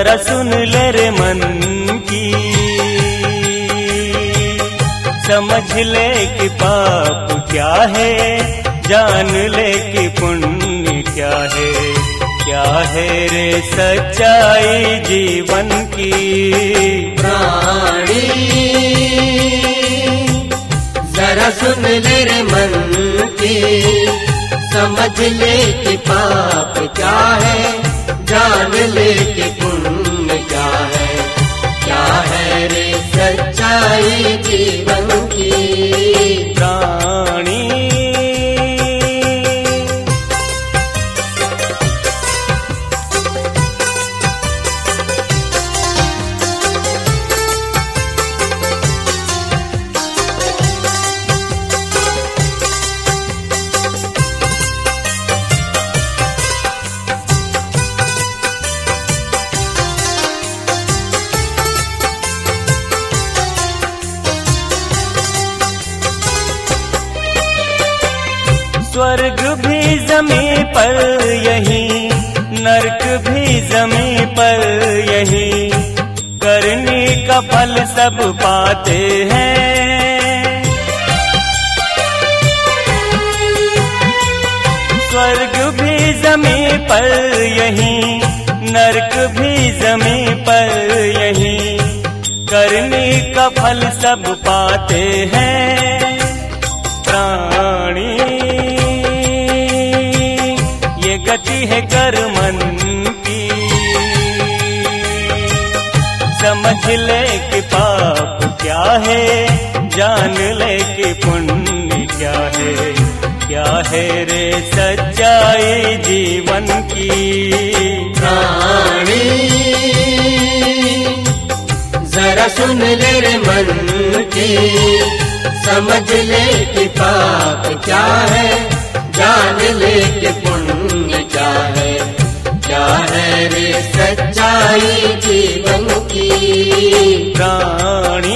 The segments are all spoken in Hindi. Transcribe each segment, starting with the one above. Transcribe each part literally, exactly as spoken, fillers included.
जरा सुन ले रे मन की, समझ ले कि पाप क्या है, जान ले कि पुण्य क्या है। क्या है रे सच्चाई जीवन की। प्राणी जरा सुन ले रे मन की, समझ ले कि पाप क्या है, जान ले कि पुण्य क्या है। क्या है रे सच्चाई जीवन की। प्राणी स्वर्ग भी जमीन पर यही, नरक भी जमीन पर यही, करने का फल सब पाते हैं। स्वर्ग भी जमीन पर यही, नरक भी जमीन पर यही, करने का फल सब पाते हैं। प्राणी ये गति है कर्मन की, समझ ले कि पाप क्या है, जान ले कि पुण्य क्या है। क्या है रे सच्चाई जीवन की। प्राणी जरा सुन ले रे मन की, समझ ले कि पाप क्या है, जान ले कि पुण्य क्या है। क्या है रे सच्चाई जीवन की। प्राणी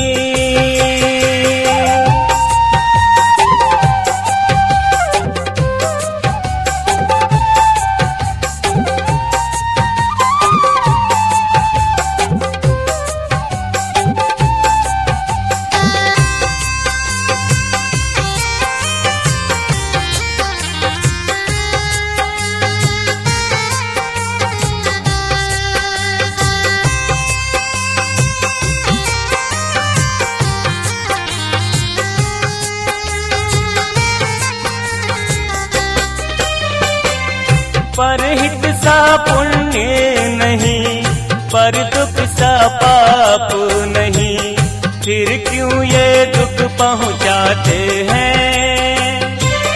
पर हित सा पुण्य नहीं, पर दुख सा पाप नहीं, फिर क्यों ये दुख पहुंचाते हैं।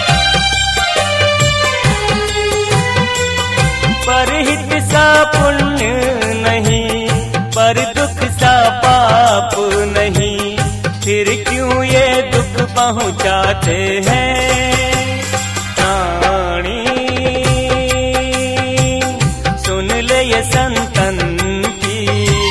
पर हित सा पुण्य नहीं, पर दुख सा पाप नहीं, फिर क्यों ये दुख पहुंचाते हैं। प्राणी ये संतन की,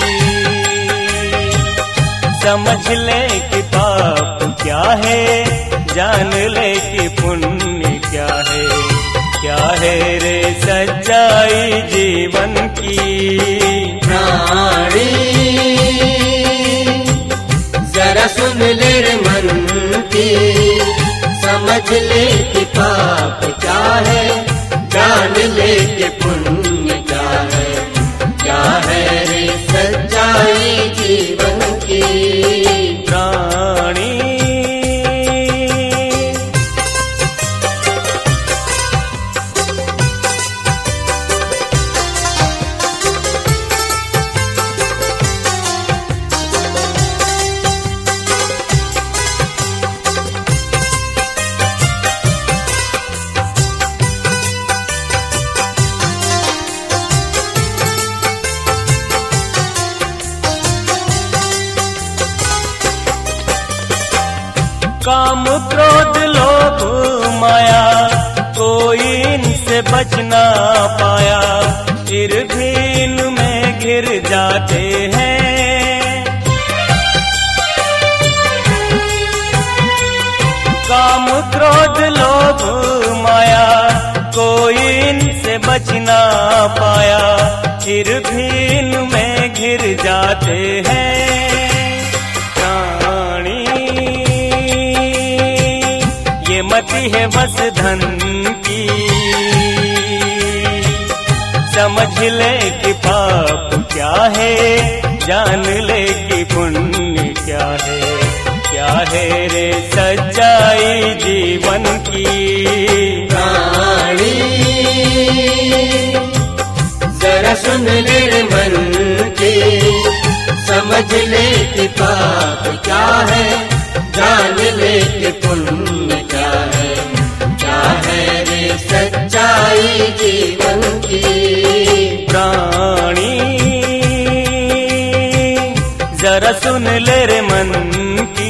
समझ ले कि पाप क्या है, जान ले कि पुण्य क्या है। क्या है रे सच्चाई जीवन की। प्राणी जरा सुन ले रे मन की, समझ ले कि पाप क्या है, जान ले कि पुण्य क्या है। क्या है रे सच्चाई जीवन की। प्राणी काम क्रोध लोभ माया, कोई इनसे बच ना पाया, फिर भी इनमें घिर जाते हैं। काम क्रोध लोभ माया, कोई इनसे बच ना पाया, फिर भी इनमें घिर जाते हैं प्राणी। ये मति है बस धन की, समझ ले कि पाप क्या है, जान ले कि पुण्य क्या है। क्या है रे सच्चाई जीवन की। प्राणी जरा सुन ले रे मन की, समझ ले कि पाप क्या है, जान ले कि पुण्य क्या है। क्या है रे सच्चाई जीवन की। प्राणी जरा सुन ले रे मन की,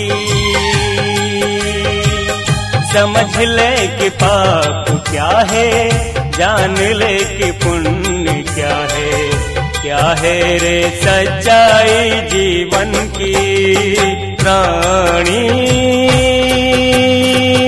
समझ ले कि पाप क्या है, जान ले कि पुण्य क्या है। क्या है रे सच्चाई जीवन की। प्राणी